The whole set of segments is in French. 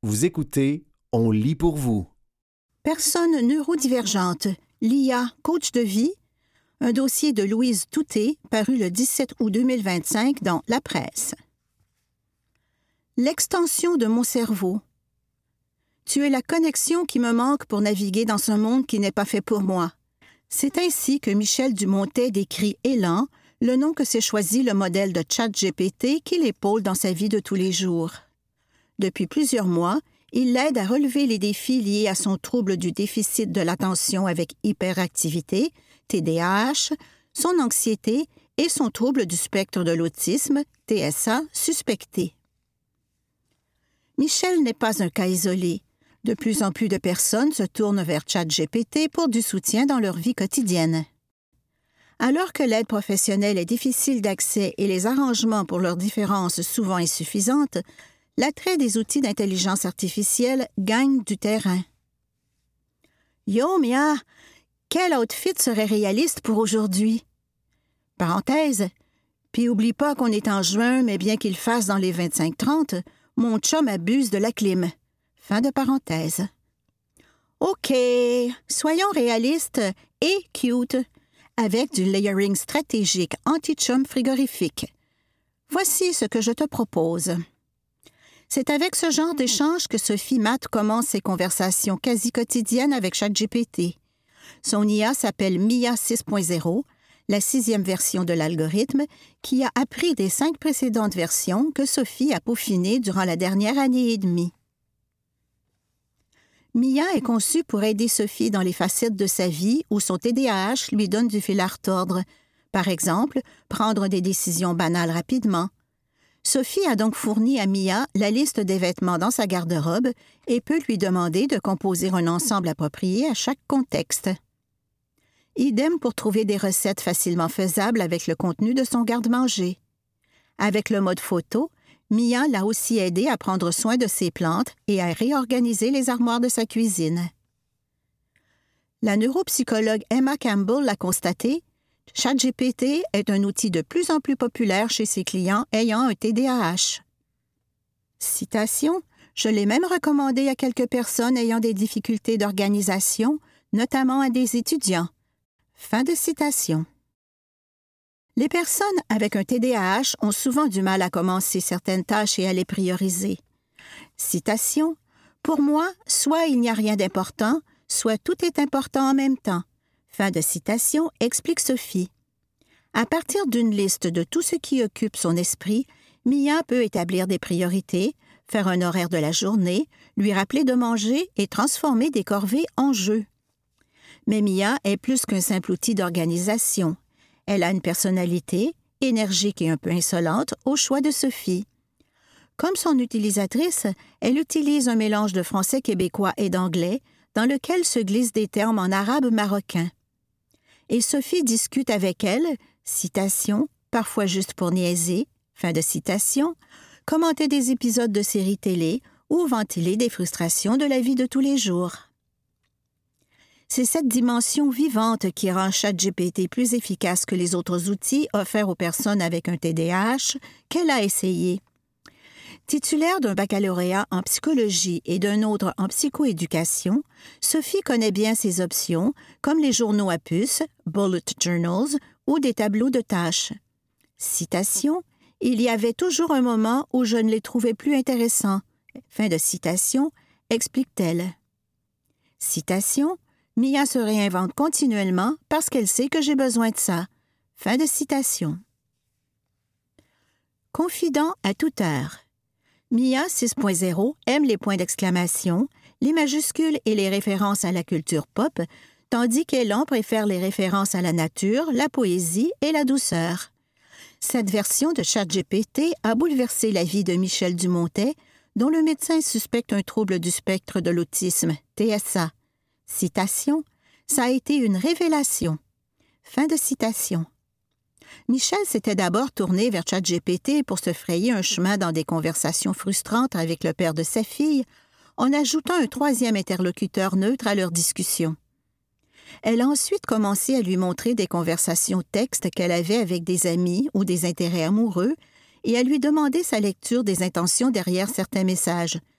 Vous écoutez, on lit pour vous. Personne neurodivergente, l'IA, coach de vie, un dossier de Louise Touté, paru le 17 août 2025 dans La Presse. L'extension de mon cerveau. Tu es la connexion qui me manque pour naviguer dans ce monde qui n'est pas fait pour moi. C'est ainsi que Michel Dumontet décrit Élan, le nom que s'est choisi le modèle de ChatGPT qui l'épaule dans sa vie de tous les jours. Depuis plusieurs mois, il l'aide à relever les défis liés à son trouble du déficit de l'attention avec hyperactivité, TDAH, son anxiété et son trouble du spectre de l'autisme, TSA, suspecté. Michel n'est pas un cas isolé. De plus en plus de personnes se tournent vers ChatGPT pour du soutien dans leur vie quotidienne. Alors que l'aide professionnelle est difficile d'accès et les arrangements pour leurs différences souvent insuffisantes, l'attrait des outils d'intelligence artificielle gagne du terrain. « Yo, Mia, quel outfit serait réaliste pour aujourd'hui? » Parenthèse. Puis oublie pas qu'on est en juin, mais bien qu'il fasse dans les 25-30, mon chum abuse de la clim. Fin de parenthèse. OK, soyons réalistes et cute, avec du layering stratégique anti-chum frigorifique. Voici ce que je te propose. C'est avec ce genre d'échange que Sophie Matt commence ses conversations quasi quotidiennes avec ChatGPT. Son IA s'appelle Mia 6.0, la 6e version de l'algorithme, qui a appris des 5 précédentes versions que Sophie a peaufinées durant la dernière année et demie. Mia est conçue pour aider Sophie dans les facettes de sa vie où son TDAH lui donne du fil à retordre. Par exemple, prendre des décisions banales rapidement. Sophie a donc fourni à Mia la liste des vêtements dans sa garde-robe et peut lui demander de composer un ensemble approprié à chaque contexte. Idem pour trouver des recettes facilement faisables avec le contenu de son garde-manger. Avec le mode photo, Mia l'a aussi aidé à prendre soin de ses plantes et à réorganiser les armoires de sa cuisine. La neuropsychologue Emma Campbell l'a constaté, ChatGPT est un outil de plus en plus populaire chez ses clients ayant un TDAH. Citation, « Je l'ai même recommandé à quelques personnes ayant des difficultés d'organisation, notamment à des étudiants. » Fin de citation. Les personnes avec un TDAH ont souvent du mal à commencer certaines tâches et à les prioriser. Citation, « Pour moi, soit il n'y a rien d'important, soit tout est important en même temps. » Fin de citation, explique Sophie. À partir d'une liste de tout ce qui occupe son esprit, Mia peut établir des priorités, faire un horaire de la journée, lui rappeler de manger et transformer des corvées en jeux. Mais Mia est plus qu'un simple outil d'organisation. Elle a une personnalité, énergique et un peu insolente, au choix de Sophie. Comme son utilisatrice, elle utilise un mélange de français québécois et d'anglais, dans lequel se glissent des termes en arabe marocain. Et Sophie discute avec elle, citation, parfois juste pour niaiser, fin de citation, commenter des épisodes de séries télé ou ventiler des frustrations de la vie de tous les jours. C'est cette dimension vivante qui rend ChatGPT plus efficace que les autres outils offerts aux personnes avec un TDAH qu'elle a essayé. Titulaire d'un baccalauréat en psychologie et d'un autre en psychoéducation, Sophie connaît bien ses options, comme les journaux à puces, bullet journals ou des tableaux de tâches. Citation, « Il y avait toujours un moment où je ne les trouvais plus intéressants. » Fin de citation, explique-t-elle. Citation, « Mia se réinvente continuellement parce qu'elle sait que j'ai besoin de ça. » Fin de citation. Confident à toute heure. Mia 6.0 aime les points d'exclamation, les majuscules et les références à la culture pop, tandis qu'Élan préfère les références à la nature, la poésie et la douceur. Cette version de ChatGPT a bouleversé la vie de Michel Dumontet, dont le médecin suspecte un trouble du spectre de l'autisme, TSA. Citation, « Ça a été une révélation. » Fin de citation. Michel s'était d'abord tourné vers ChatGPT pour se frayer un chemin dans des conversations frustrantes avec le père de sa fille, en ajoutant un 3e interlocuteur neutre à leur discussion. Elle a ensuite commencé à lui montrer des conversations textes qu'elle avait avec des amis ou des intérêts amoureux et à lui demander sa lecture des intentions derrière certains messages.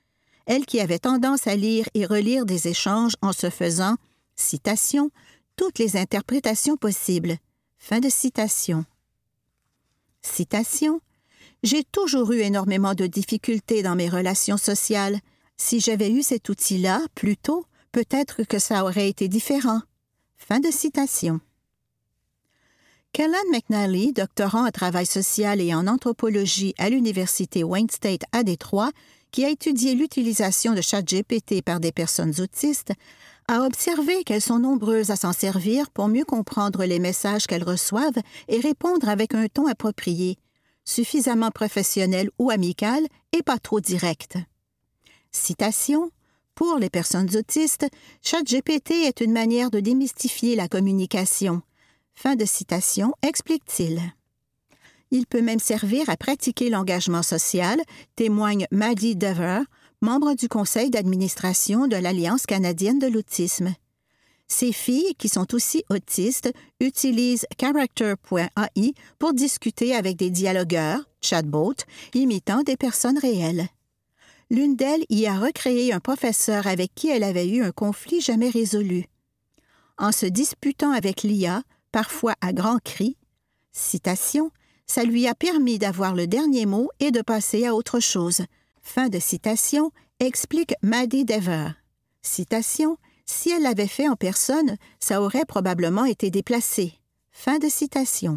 elle qui avait tendance à lire et relire des échanges en se faisant, citation, « toutes les interprétations possibles ». Fin de citation. Citation. « J'ai toujours eu énormément de difficultés dans mes relations sociales. Si j'avais eu cet outil-là plus tôt, peut-être que ça aurait été différent. » Fin de citation. Kellan McNally, doctorant en travail social et en anthropologie à l'Université Wayne State à Détroit, qui a étudié l'utilisation de ChatGPT par des personnes autistes, a observé qu'elles sont nombreuses à s'en servir pour mieux comprendre les messages qu'elles reçoivent et répondre avec un ton approprié, suffisamment professionnel ou amical et pas trop direct. Citation. « Pour les personnes autistes, ChatGPT est une manière de démystifier la communication. » Fin de citation, explique-t-il. Il peut même servir à pratiquer l'engagement social, témoigne Maddie Dever, membre du conseil d'administration de l'Alliance canadienne de l'autisme. Ces filles, qui sont aussi autistes, utilisent Character.ai pour discuter avec des dialogueurs, chatbots, imitant des personnes réelles. L'une d'elles y a recréé un professeur avec qui elle avait eu un conflit jamais résolu. En se disputant avec l'IA, parfois à grands cris, citation, « ça lui a permis d'avoir le dernier mot et de passer à autre chose. » Fin de citation, explique Maddie Dever. Citation, « Si elle l'avait fait en personne, ça aurait probablement été déplacé. » Fin de citation.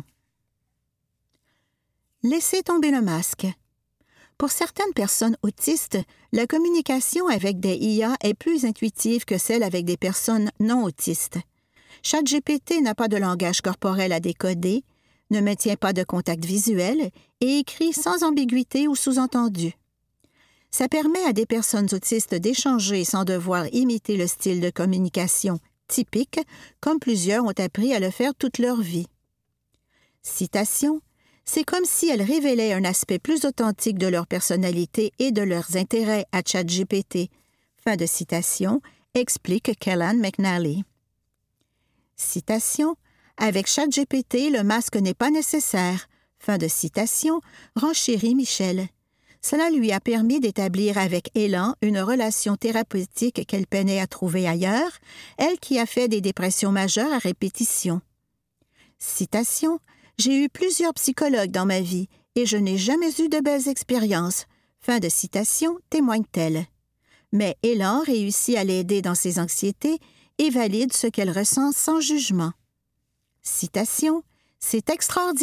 Laissez tomber le masque. Pour certaines personnes autistes, la communication avec des IA est plus intuitive que celle avec des personnes non autistes. ChatGPT n'a pas de langage corporel à décoder, ne maintient pas de contact visuel et écrit sans ambiguïté ou sous-entendu. Ça permet à des personnes autistes d'échanger sans devoir imiter le style de communication typique, comme plusieurs ont appris à le faire toute leur vie. Citation. « C'est comme si elles révélaient un aspect plus authentique de leur personnalité et de leurs intérêts à ChatGPT. » Fin de citation, explique Kellan McNally. Citation. « Avec ChatGPT, le masque n'est pas nécessaire. » Fin de citation, renchérit Michel. Cela lui a permis d'établir avec élan une relation thérapeutique qu'elle peinait à trouver ailleurs, elle qui a fait des dépressions majeures à répétition. Citation. « J'ai eu plusieurs psychologues dans ma vie et je n'ai jamais eu de belles expériences. » Fin de citation, témoigne-t-elle. Mais Élan réussit à l'aider dans ses anxiétés et valide ce qu'elle ressent sans jugement. Citation. « C'est extraordinaire. »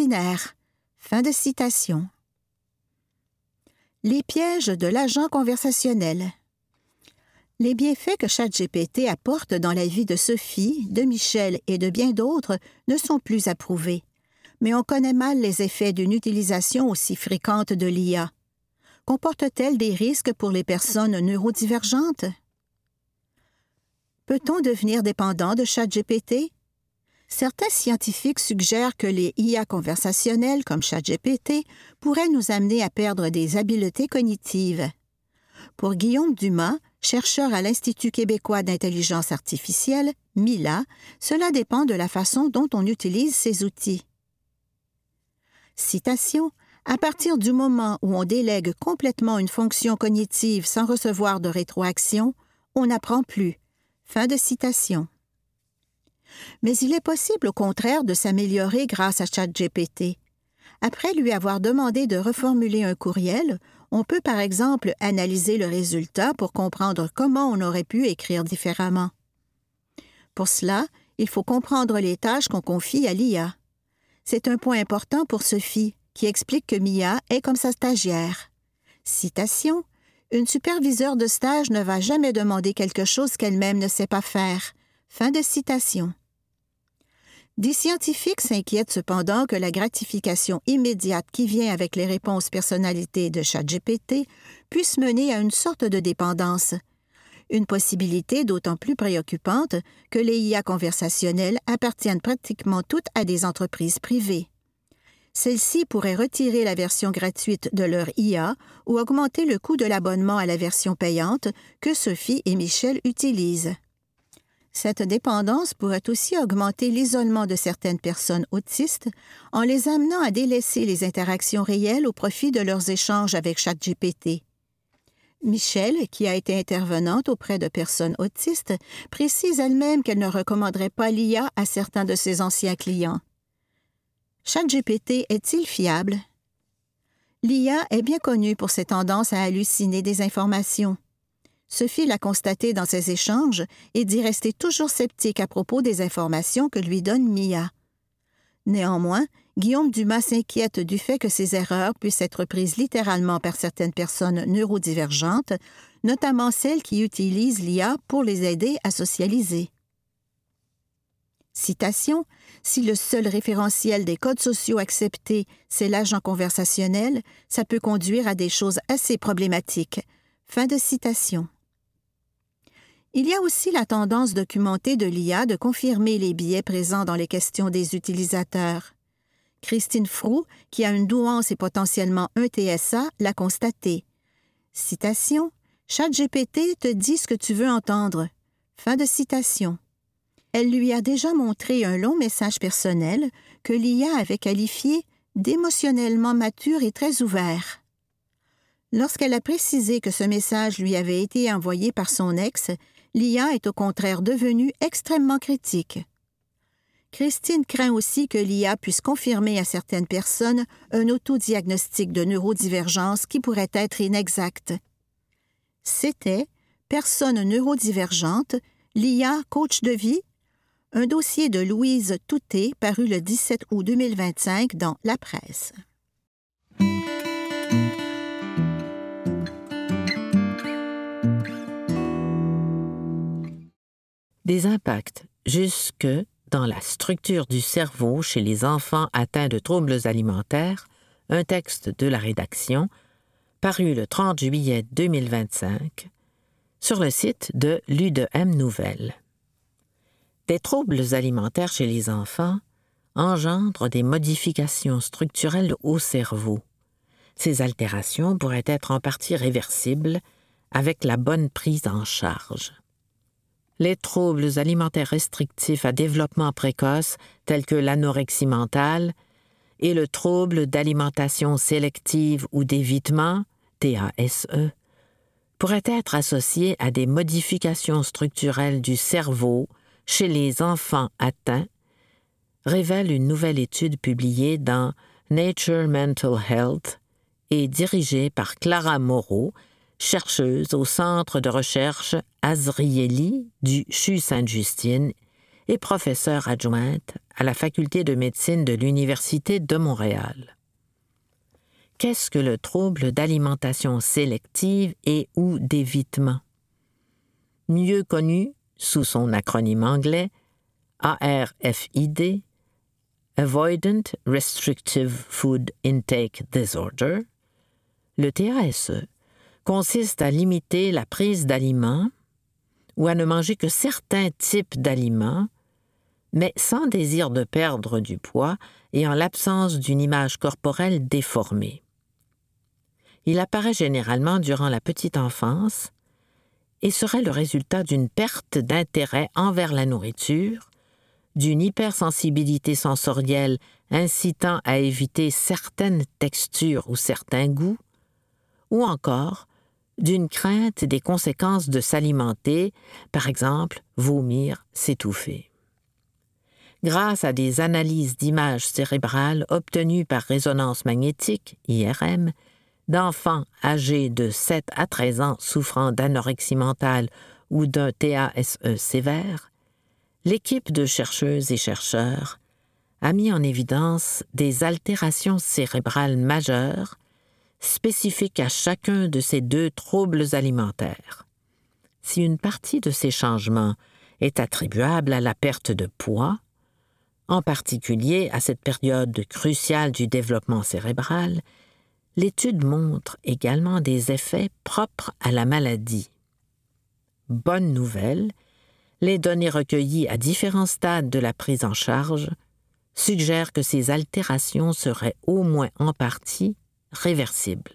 Fin de citation. Les pièges de l'agent conversationnel. Les bienfaits que ChatGPT apporte dans la vie de Sophie, de Michel et de bien d'autres ne sont plus à prouver. Mais on connaît mal les effets d'une utilisation aussi fréquente de l'IA. Comporte-t-elle des risques pour les personnes neurodivergentes? Peut-on devenir dépendant de ChatGPT? Certains scientifiques suggèrent que les IA conversationnelles comme ChatGPT pourraient nous amener à perdre des habiletés cognitives. Pour Guillaume Dumas, chercheur à l'Institut québécois d'intelligence artificielle, MILA, cela dépend de la façon dont on utilise ces outils. Citation. « À partir du moment où on délègue complètement une fonction cognitive sans recevoir de rétroaction, on n'apprend plus. » Fin de citation. Mais il est possible au contraire de s'améliorer grâce à ChatGPT. Après lui avoir demandé de reformuler un courriel, on peut par exemple analyser le résultat pour comprendre comment on aurait pu écrire différemment. Pour cela, il faut comprendre les tâches qu'on confie à l'IA. C'est un point important pour Sophie, qui explique que Mia est comme sa stagiaire. Citation. « Une superviseure de stage ne va jamais demander quelque chose qu'elle-même ne sait pas faire. » Fin de citation. Des scientifiques s'inquiètent cependant que la gratification immédiate qui vient avec les réponses personnalisées de ChatGPT puisse mener à une sorte de dépendance. Une possibilité d'autant plus préoccupante que les IA conversationnelles appartiennent pratiquement toutes à des entreprises privées. Celles-ci pourraient retirer la version gratuite de leur IA ou augmenter le coût de l'abonnement à la version payante que Sophie et Michel utilisent. Cette dépendance pourrait aussi augmenter l'isolement de certaines personnes autistes en les amenant à délaisser les interactions réelles au profit de leurs échanges avec ChatGPT. Michelle, qui a été intervenante auprès de personnes autistes, précise elle-même qu'elle ne recommanderait pas l'IA à certains de ses anciens clients. ChatGPT est-il fiable? L'IA est bien connue pour ses tendances à halluciner des informations. Sophie l'a constaté dans ses échanges et dit rester toujours sceptique à propos des informations que lui donne Mia. Néanmoins, Guillaume Dumas s'inquiète du fait que ces erreurs puissent être prises littéralement par certaines personnes neurodivergentes, notamment celles qui utilisent l'IA pour les aider à socialiser. Citation, « Si le seul référentiel des codes sociaux acceptés, c'est l'agent conversationnel, ça peut conduire à des choses assez problématiques. » Fin de citation. Il y a aussi la tendance documentée de l'IA de confirmer les biais présents dans les questions des utilisateurs. Christine Frou, qui a une douance et potentiellement un TSA, l'a constaté. Citation, « ChatGPT te dit ce que tu veux entendre. » Fin de citation. Elle lui a déjà montré un long message personnel que l'IA avait qualifié d'émotionnellement mature et très ouvert. Lorsqu'elle a précisé que ce message lui avait été envoyé par son ex, l'IA est au contraire devenue extrêmement critique. Christine craint aussi que l'IA puisse confirmer à certaines personnes un autodiagnostic de neurodivergence qui pourrait être inexact. C'était « Personne neurodivergente, l'IA coach de vie », un dossier de Louise Touté paru le 17 août 2025 dans La Presse. Des impacts jusque dans la structure du cerveau chez les enfants atteints de troubles alimentaires, un texte de la rédaction, paru le 30 juillet 2025, sur le site de l'U2M Nouvelles. Des troubles alimentaires chez les enfants engendrent des modifications structurelles au cerveau. Ces altérations pourraient être en partie réversibles avec la bonne prise en charge. Les troubles alimentaires restrictifs à développement précoce, tels que l'anorexie mentale, et le trouble d'alimentation sélective ou d'évitement, TASE, pourraient être associés à des modifications structurelles du cerveau chez les enfants atteints, révèle une nouvelle étude publiée dans Nature Mental Health et dirigée par Clara Moreau, chercheuse au Centre de recherche Azrieli du CHU Sainte-Justine et professeure adjointe à la Faculté de médecine de l'Université de Montréal. Qu'est-ce que le trouble d'alimentation sélective et ou d'évitement? Mieux connu sous son acronyme anglais ARFID, Avoidant Restrictive Food Intake Disorder, le TASE consiste à limiter la prise d'aliments ou à ne manger que certains types d'aliments, mais sans désir de perdre du poids et en l'absence d'une image corporelle déformée. Il apparaît généralement durant la petite enfance et serait le résultat d'une perte d'intérêt envers la nourriture, d'une hypersensibilité sensorielle incitant à éviter certaines textures ou certains goûts, ou encore d'une crainte des conséquences de s'alimenter, par exemple vomir, s'étouffer. Grâce à des analyses d'images cérébrales obtenues par résonance magnétique, IRM, d'enfants âgés de 7 à 13 ans souffrant d'anorexie mentale ou d'un TASE sévère, l'équipe de chercheuses et chercheurs a mis en évidence des altérations cérébrales majeures spécifiques à chacun de ces deux troubles alimentaires. Si une partie de ces changements est attribuable à la perte de poids, en particulier à cette période cruciale du développement cérébral, l'étude montre également des effets propres à la maladie. Bonne nouvelle, les données recueillies à différents stades de la prise en charge suggèrent que ces altérations seraient au moins en partie réversibles.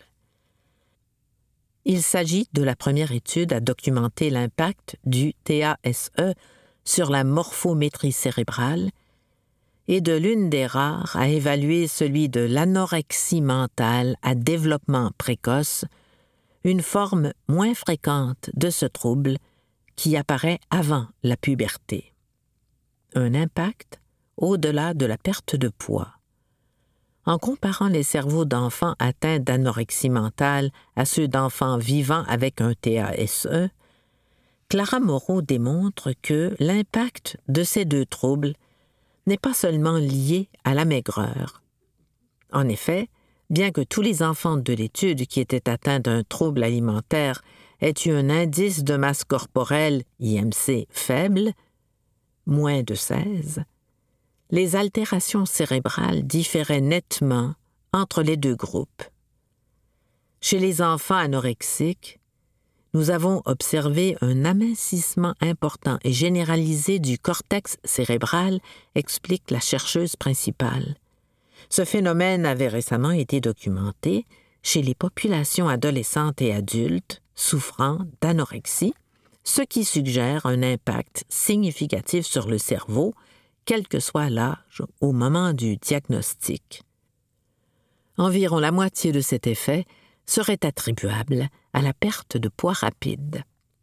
Il s'agit de la première étude à documenter l'impact du TASE sur la morphométrie cérébrale et de l'une des rares à évaluer celui de l'anorexie mentale à développement précoce, une forme moins fréquente de ce trouble qui apparaît avant la puberté. Un impact au-delà de la perte de poids. En comparant les cerveaux d'enfants atteints d'anorexie mentale à ceux d'enfants vivant avec un TASE, Clara Morrow démontre que l'impact de ces deux troubles n'est pas seulement lié à la maigreur. En effet, bien que tous les enfants de l'étude qui étaient atteints d'un trouble alimentaire aient eu un indice de masse corporelle IMC faible, moins de 16, les altérations cérébrales différaient nettement entre les deux groupes. Chez les enfants anorexiques, nous avons observé un amincissement important et généralisé du cortex cérébral, explique la chercheuse principale. Ce phénomène avait récemment été documenté chez les populations adolescentes et adultes souffrant d'anorexie, ce qui suggère un impact significatif sur le cerveau, quel que soit l'âge au moment du diagnostic. Environ la moitié de cet effet serait attribuable à la perte de poids rapide.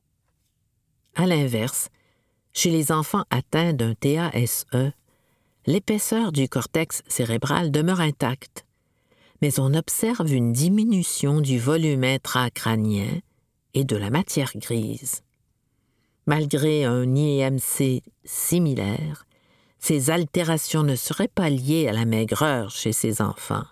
À l'inverse, chez les enfants atteints d'un TASE, l'épaisseur du cortex cérébral demeure intacte, mais on observe une diminution du volume intracrânien et de la matière grise. Malgré un IMC similaire, ces altérations ne seraient pas liées à la maigreur chez ces enfants.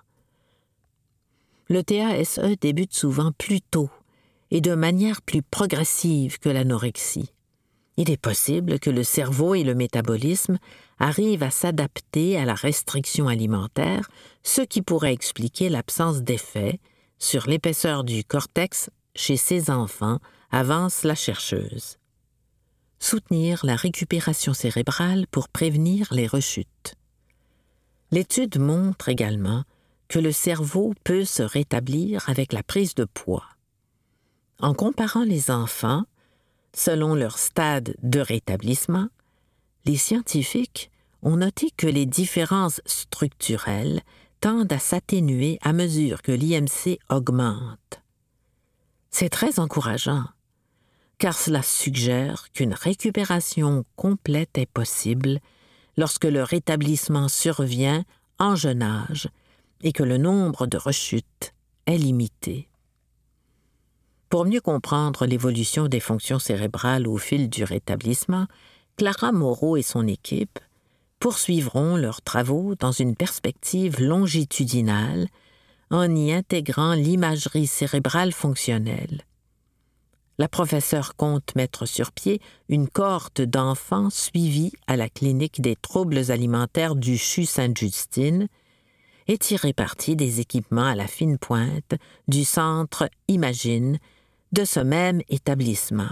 Le TASE débute souvent plus tôt et de manière plus progressive que l'anorexie. Il est possible que le cerveau et le métabolisme arrivent à s'adapter à la restriction alimentaire, ce qui pourrait expliquer l'absence d'effet sur l'épaisseur du cortex chez ces enfants, avance la chercheuse. Soutenir la récupération cérébrale pour prévenir les rechutes. L'étude montre également que le cerveau peut se rétablir avec la prise de poids. En comparant les enfants, selon leur stade de rétablissement, les scientifiques ont noté que les différences structurelles tendent à s'atténuer à mesure que l'IMC augmente. C'est très encourageant, car cela suggère qu'une récupération complète est possible lorsque le rétablissement survient en jeune âge et que le nombre de rechutes est limité. Pour mieux comprendre l'évolution des fonctions cérébrales au fil du rétablissement, Clara Morrow et son équipe poursuivront leurs travaux dans une perspective longitudinale en y intégrant l'imagerie cérébrale fonctionnelle. La professeure compte mettre sur pied une cohorte d'enfants suivis à la clinique des troubles alimentaires du CHU Sainte-Justine et tirer parti des équipements à la fine pointe du centre Imagine de ce même établissement.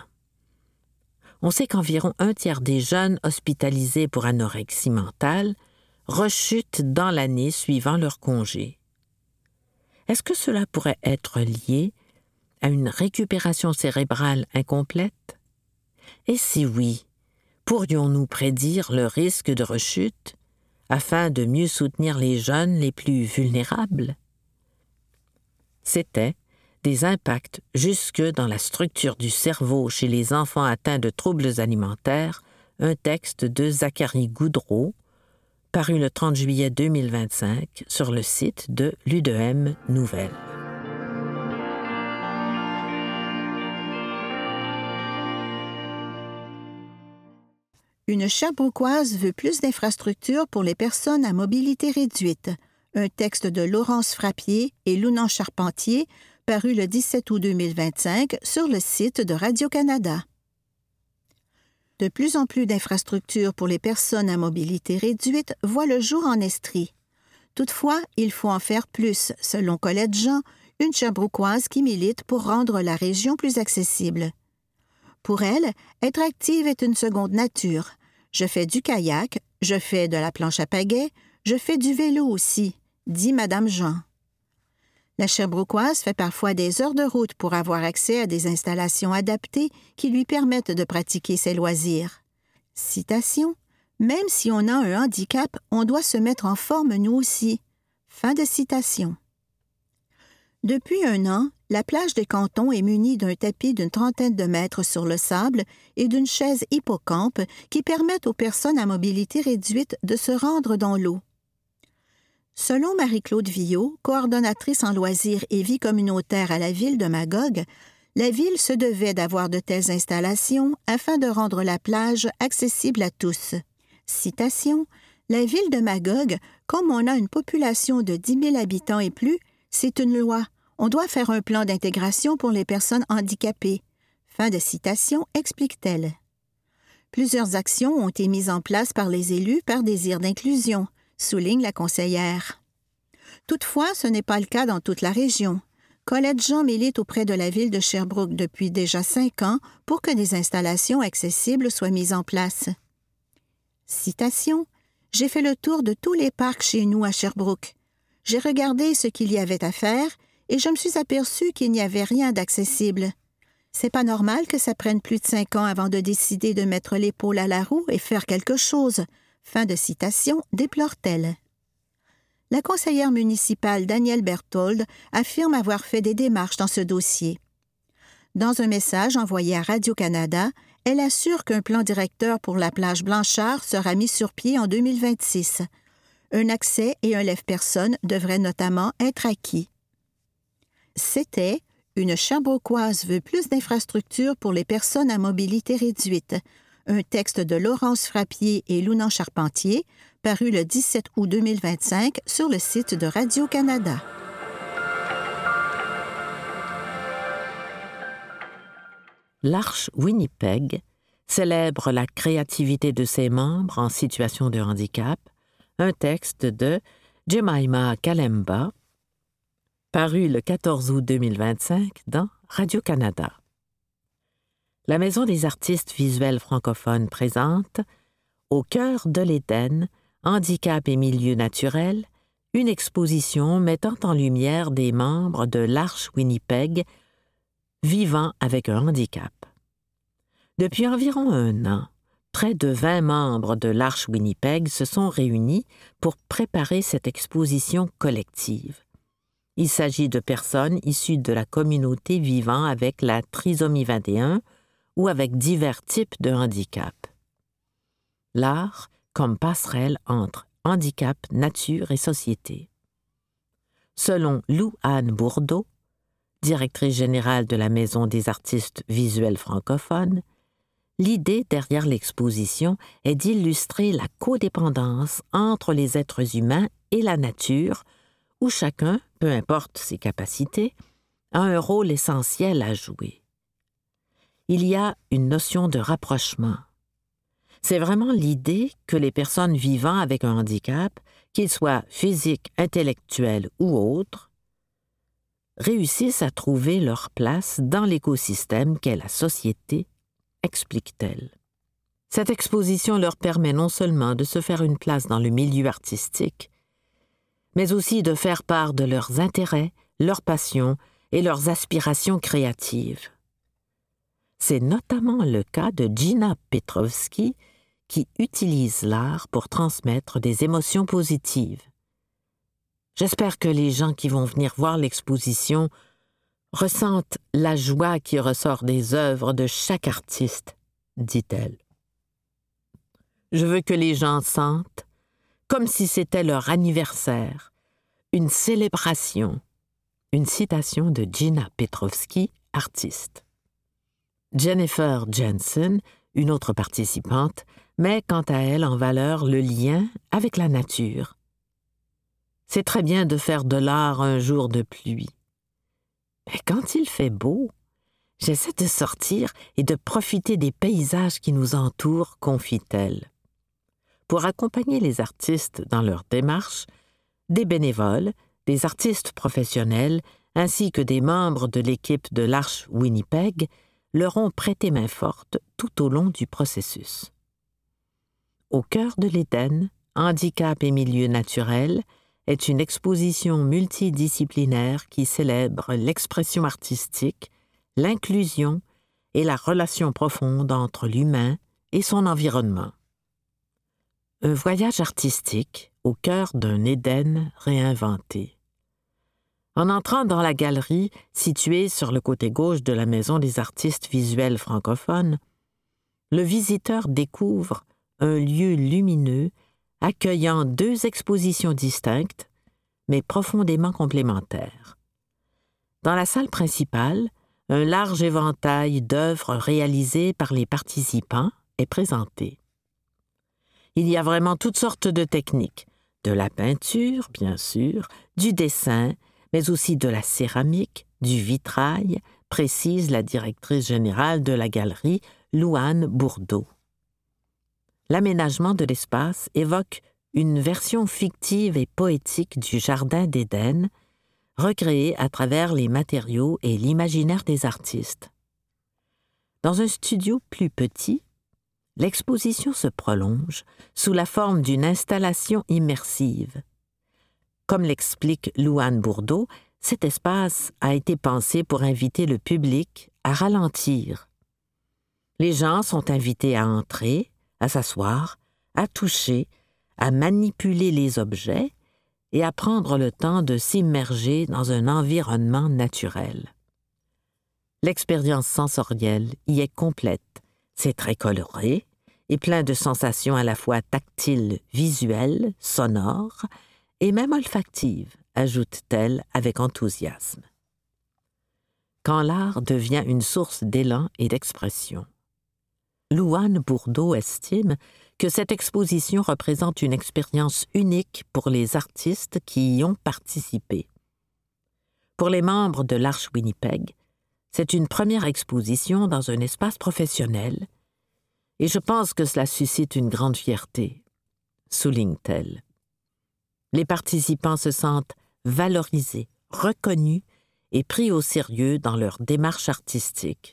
On sait qu'environ 1/3 des jeunes hospitalisés pour anorexie mentale rechutent dans l'année suivant leur congé. Est-ce que cela pourrait être lié à une récupération cérébrale incomplète? Et si oui, pourrions-nous prédire le risque de rechute afin de mieux soutenir les jeunes les plus vulnérables? C'était des impacts jusque dans la structure du cerveau chez les enfants atteints de troubles alimentaires, un texte de Zachary Goudreau, paru le 30 juillet 2025 sur le site de l'U2M Nouvelles. Une Sherbrookeoise veut plus d'infrastructures pour les personnes à mobilité réduite. Un texte de Laurence Frappier et Lounan Charpentier, paru le 17 août 2025 sur le site de Radio-Canada. De plus en plus d'infrastructures pour les personnes à mobilité réduite voient le jour en Estrie. Toutefois, il faut en faire plus, selon Colette Jean, une Sherbrookeoise qui milite pour rendre la région plus accessible. Pour elle, être active est une seconde nature. Je fais du kayak, je fais de la planche à pagaie, je fais du vélo aussi, dit Madame Jean. La Sherbrookeoise fait parfois des heures de route pour avoir accès à des installations adaptées qui lui permettent de pratiquer ses loisirs. Citation. « Même si on a un handicap, on doit se mettre en forme nous aussi. » Fin de citation. Depuis 1 an, La plage des Cantons est munie d'un tapis d'une trentaine de mètres sur le sable et d'une chaise hippocampe qui permettent aux personnes à mobilité réduite de se rendre dans l'eau. Selon Marie-Claude Villot, coordonnatrice en loisirs et vie communautaire à la ville de Magog, la ville se devait d'avoir de telles installations afin de rendre la plage accessible à tous. Citation: « La ville de Magog, comme on a une population de 10 000 habitants et plus, c'est une loi. On doit faire un plan d'intégration pour les personnes handicapées. » Fin de citation, explique-t-elle. Plusieurs actions ont été mises en place par les élus par désir d'inclusion, souligne la conseillère. Toutefois, ce n'est pas le cas dans toute la région. Colette Jean milite auprès de la ville de Sherbrooke depuis déjà 5 ans pour que des installations accessibles soient mises en place. Citation: « J'ai fait le tour de tous les parcs chez nous à Sherbrooke. J'ai regardé ce qu'il y avait à faire et je me suis aperçue qu'il n'y avait rien d'accessible. C'est pas normal que ça prenne plus de 5 ans avant de décider de mettre l'épaule à la roue et faire quelque chose. » Fin de citation, déplore-t-elle. La conseillère municipale Danielle Berthold affirme avoir fait des démarches dans ce dossier. Dans un message envoyé à Radio-Canada, elle assure qu'un plan directeur pour la plage Blanchard sera mis sur pied en 2026. Un accès et un lève-personne devraient notamment être acquis. C'était « Une Sherbrookeoise veut plus d'infrastructures pour les personnes à mobilité réduite », un texte de Laurence Frappier et Lounan Charpentier, paru le 17 août 2025 sur le site de Radio-Canada. L'Arche Winnipeg célèbre la créativité de ses membres en situation de handicap, un texte de Jemima Kalemba, paru le 14 août 2025 dans Radio-Canada. La Maison des artistes visuels francophones présente, au cœur de l'Éden, handicap et milieux naturels, une exposition mettant en lumière des membres de l'Arche Winnipeg vivant avec un handicap. Depuis environ 1 an, près de 20 membres de l'Arche Winnipeg se sont réunis pour préparer cette exposition collective. Il s'agit de personnes issues de la communauté vivant avec la trisomie 21 ou avec divers types de handicap. L'art comme passerelle entre handicap, nature et société. Selon Lou-Anne Bourdeau, directrice générale de la Maison des artistes visuels francophones, l'idée derrière l'exposition est d'illustrer la codépendance entre les êtres humains et la nature, où chacun, peu importe ses capacités, a un rôle essentiel à jouer. Il y a une notion de rapprochement. C'est vraiment l'idée que les personnes vivant avec un handicap, qu'ils soient physiques, intellectuels ou autres, réussissent à trouver leur place dans l'écosystème qu'est la société, explique-t-elle. Cette exposition leur permet non seulement de se faire une place dans le milieu artistique, mais aussi de faire part de leurs intérêts, leurs passions et leurs aspirations créatives. C'est notamment le cas de Gina Petrovski, qui utilise l'art pour transmettre des émotions positives. J'espère que les gens qui vont venir voir l'exposition ressentent la joie qui ressort des œuvres de chaque artiste, dit-elle. Je veux que les gens sentent, comme si c'était leur anniversaire, une célébration. Une citation de Gina Petrovski, artiste. Jennifer Jensen, une autre participante, met quant à elle en valeur le lien avec la nature. C'est très bien de faire de l'art un jour de pluie. Mais quand il fait beau, j'essaie de sortir et de profiter des paysages qui nous entourent, confie-t-elle. Pour accompagner les artistes dans leur démarche, des bénévoles, des artistes professionnels, ainsi que des membres de l'équipe de l'Arche Winnipeg leur ont prêté main forte tout au long du processus. Au cœur de l'Éden, handicap et milieux naturels est une exposition multidisciplinaire qui célèbre l'expression artistique, l'inclusion et la relation profonde entre l'humain et son environnement. Un voyage artistique au cœur d'un Éden réinventé. En entrant dans la galerie située sur le côté gauche de la Maison des artistes visuels francophones, le visiteur découvre un lieu lumineux accueillant 2 expositions distinctes, mais profondément complémentaires. Dans la salle principale, un large éventail d'œuvres réalisées par les participants est présenté. Il y a vraiment toutes sortes de techniques, de la peinture, bien sûr, du dessin, mais aussi de la céramique, du vitrail, précise la directrice générale de la galerie, Louane Bourdeau. L'aménagement de l'espace évoque une version fictive et poétique du Jardin d'Éden, recréée à travers les matériaux et l'imaginaire des artistes. Dans un studio plus petit, l'exposition se prolonge sous la forme d'une installation immersive. Comme l'explique Louane Bourdeau, cet espace a été pensé pour inviter le public à ralentir. Les gens sont invités à entrer, à s'asseoir, à toucher, à manipuler les objets et à prendre le temps de s'immerger dans un environnement naturel. L'expérience sensorielle y est complète. C'est très coloré et plein de sensations à la fois tactiles, visuelles, sonores et même olfactives, ajoute-t-elle avec enthousiasme. Quand l'art devient une source d'élan et d'expression. Louane Bourdeau estime que cette exposition représente une expérience unique pour les artistes qui y ont participé. Pour les membres de l'Arche Winnipeg, c'est une première exposition dans un espace professionnel et je pense que cela suscite une grande fierté, souligne-t-elle. Les participants se sentent valorisés, reconnus et pris au sérieux dans leur démarche artistique.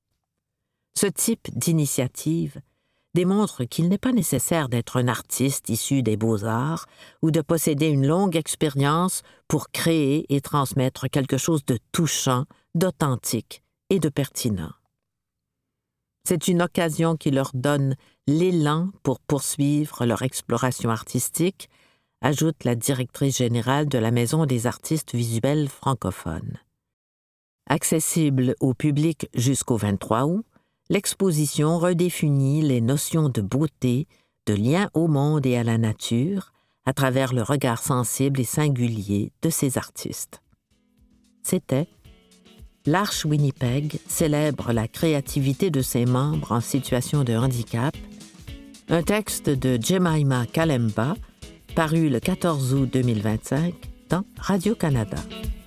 Ce type d'initiative démontre qu'il n'est pas nécessaire d'être un artiste issu des beaux-arts ou de posséder une longue expérience pour créer et transmettre quelque chose de touchant, d'authentique et de pertinent. C'est une occasion qui leur donne l'élan pour poursuivre leur exploration artistique, ajoute la directrice générale de la Maison des artistes visuels francophones. Accessible au public jusqu'au 23 août, l'exposition redéfinit les notions de beauté, de lien au monde et à la nature, à travers le regard sensible et singulier de ces artistes. C'était l'Arche Winnipeg célèbre la créativité de ses membres en situation de handicap, un texte de Jemima Kalemba, paru le 14 août 2025 dans Radio-Canada.